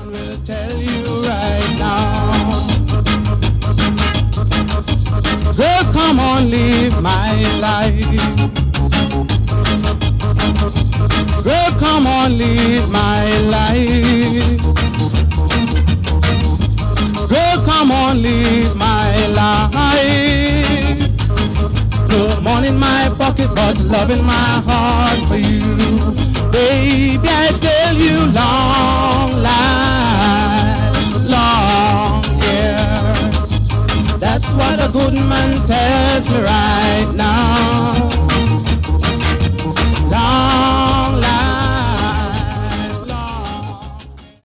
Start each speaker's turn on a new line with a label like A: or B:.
A: will tell you right now. Girl, come on, live my life. Girl, come on, live my life. Girl, come on, live my life. No money in my pocket, but love in my heart for you. Baby, I tell you, long life, long years. That's what a good man tells me right now.